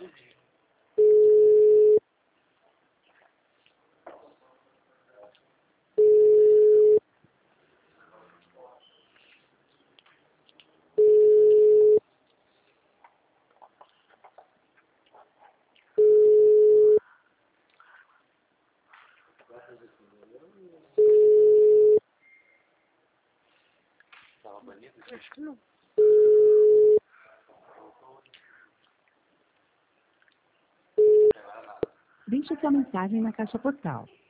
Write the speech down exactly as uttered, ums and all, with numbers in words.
Acho que não. Deixe sua mensagem na caixa postal.